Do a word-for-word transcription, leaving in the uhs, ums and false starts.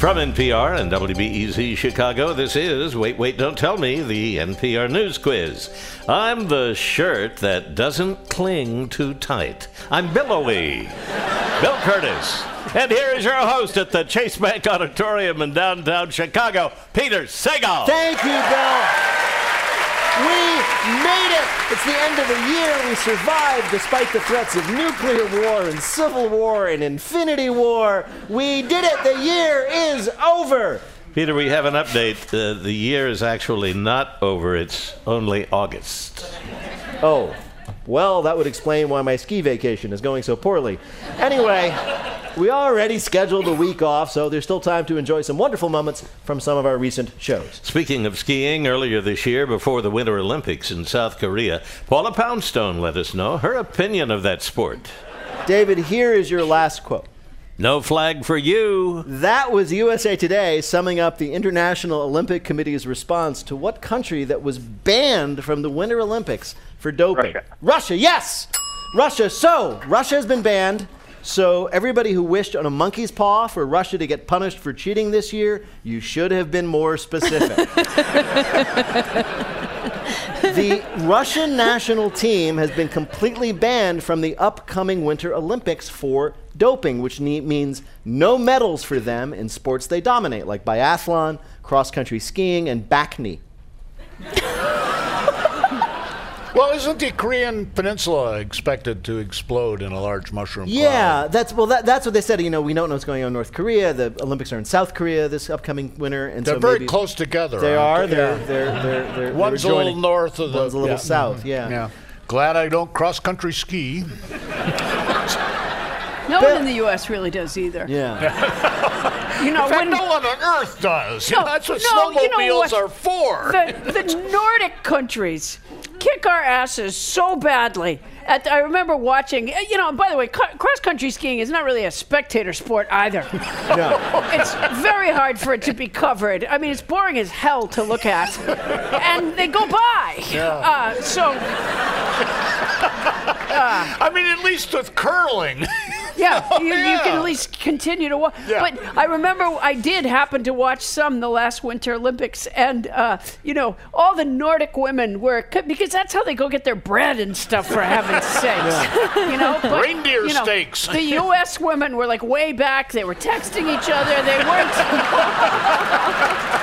From N P R and W B E Z Chicago, this is Wait, Wait, Don't Tell Me, the N P R News Quiz. I'm the shirt that doesn't cling too tight. I'm billowy. Bill Curtis. And here is your host at the Chase Bank Auditorium in downtown Chicago, Peter Sagal. Thank you, Bill. We made it! It's the end of the year. We survived despite the threats of nuclear war and civil war and infinity war. We did it! The year is over! Peter, we have an update. Uh, the year is actually not over. It's only August. Oh. Well, that would explain why my ski vacation is going so poorly. Anyway, we already scheduled a week off, so there's still time to enjoy some wonderful moments from some of our recent shows. Speaking of skiing, earlier this year, before the Winter Olympics in South Korea, Paula Poundstone let us know her opinion of that sport. David, here is your last quote. No flag for you. That was U S A Today summing up the International Olympic Committee's response to what country that was banned from the Winter Olympics for doping? Russia. Russia, yes! Russia. So, Russia has been banned. So, everybody who wished on a monkey's paw for Russia to get punished for cheating this year, you should have been more specific. The Russian national team has been completely banned from the upcoming Winter Olympics for doping, which ne- means no medals for them in sports they dominate, like biathlon, cross-country skiing, and bacne. Well, isn't the Korean Peninsula expected to explode in a large mushroom cloud? Yeah, that's well. That, that's what they said. You know, we don't know what's going on in North Korea. The Olympics are in South Korea this upcoming winter, and They're so very maybe close together. They are. aren't they? They're, Yeah. they're they're they're One's they're a little joining. north of the. One's a little yeah. south. Yeah. Yeah. Glad I don't cross-country ski. No one in the U S really does either. Yeah. You know, In fact, when no one on Earth does. No, That's what no, you know snowmobiles what? are for. the, the Nordic countries kick our asses so badly. At, I remember watching, you know, by the way, cu- cross-country skiing is not really a spectator sport either. No. It's very hard for it to be covered. I mean, it's boring as hell to look at. And they go by. Yeah. Uh, so, I mean, at least with curling. yeah, Oh, you, you yeah. can at least continue to watch. Yeah. But I remember I did happen to watch some the last Winter Olympics, and uh, you know, all the Nordic women were, because that's how they go get their bread and stuff. For heaven's sakes, you know, but, Reindeer you know, steaks. The U S women were like way back. They were texting each other. They weren't.